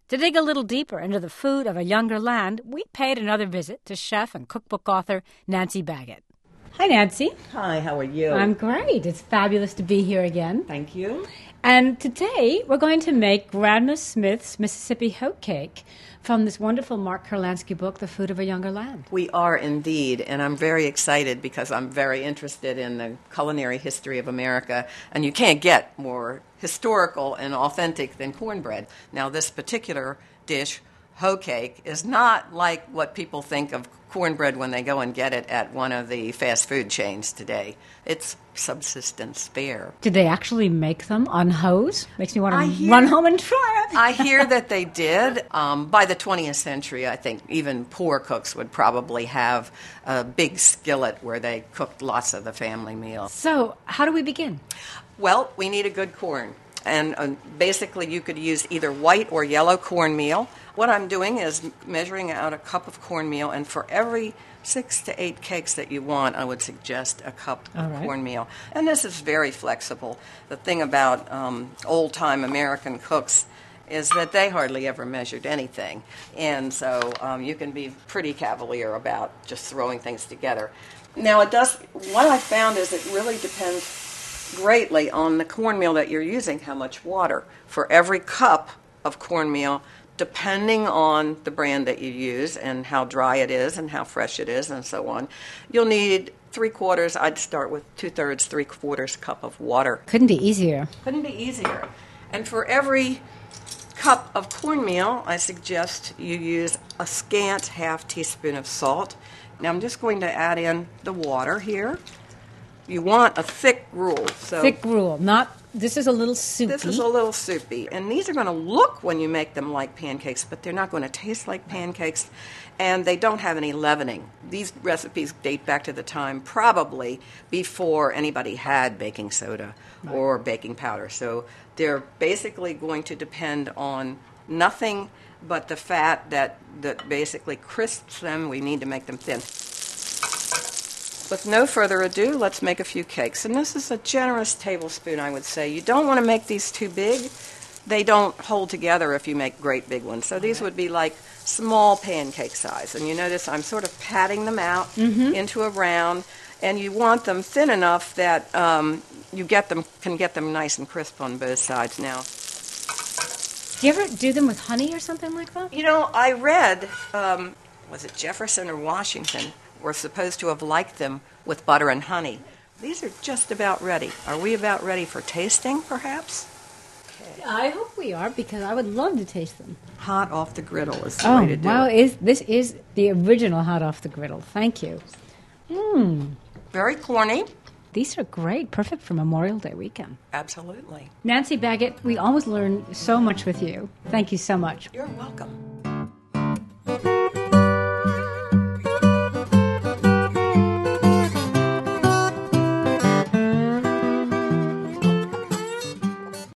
To dig a little deeper into the food of a younger land, we paid another visit to chef and cookbook author Nancy Baggett. Hi, Nancy. Hi, how are you? I'm great. It's fabulous to be here again. Thank you. And today we're going to make Grandma Smith's Mississippi Hoe Cake from this wonderful Mark Kurlansky book, The Food of a Younger Land. We are indeed, and I'm very excited because I'm very interested in the culinary history of America, and you can't get more historical and authentic than cornbread. Now, this particular dish, hoe cake, is not like what people think of cornbread when they go and get it at one of the fast food chains today. It's subsistence fare. Did they actually make them on hoes? Makes me want to run home and try it. I hear that they did. By the 20th century, I think even poor cooks would probably have a big skillet where they cooked lots of the family meal. So, how do we begin? Well, we need a good corn. And basically, you could use either white or yellow cornmeal. What I'm doing is measuring out a cup of cornmeal, and for every 6 to 8 cakes that you want, I would suggest a cup of cornmeal. And this is very flexible. The thing about old-time American cooks is that they hardly ever measured anything. And so you can be pretty cavalier about just throwing things together. Now, what I found is it really depends greatly on the cornmeal that you're using, how much water. For every cup of cornmeal, depending on the brand that you use and how dry it is and how fresh it is and so on, you'll need 3/4, I'd start with 2/3, 3/4 cup of water. Couldn't be easier. Couldn't be easier. And for every cup of cornmeal, I suggest you use a scant half teaspoon of salt. Now I'm just going to add in the water here. You want a thick gruel. Thick gruel, this is a little soupy. This is a little soupy. And these are going to look, when you make them, like pancakes, but they're not going to taste like pancakes, and they don't have any leavening. These recipes date back to the time probably before anybody had baking soda or baking powder. So they're basically going to depend on nothing but the fat that basically crisps them. We need to make them thin. With no further ado, let's make a few cakes. And this is a generous tablespoon, I would say. You don't want to make these too big. They don't hold together if you make great big ones. So these would be like small pancake size. And you notice I'm sort of patting them out into a round. And you want them thin enough that you can get them nice and crisp on both sides. Now, do you ever do them with honey or something like that? You know, I read, was it Jefferson or Washington, were supposed to have liked them with butter and honey. These are just about ready. Are we about ready for tasting, perhaps? Okay. I hope we are, because I would love to taste them. Hot off the griddle is the way to do it. This is the original hot off the griddle. Thank you. Very corny. These are great. Perfect for Memorial Day weekend. Absolutely. Nancy Baggett, we always learn so much with you. Thank you so much. You're welcome.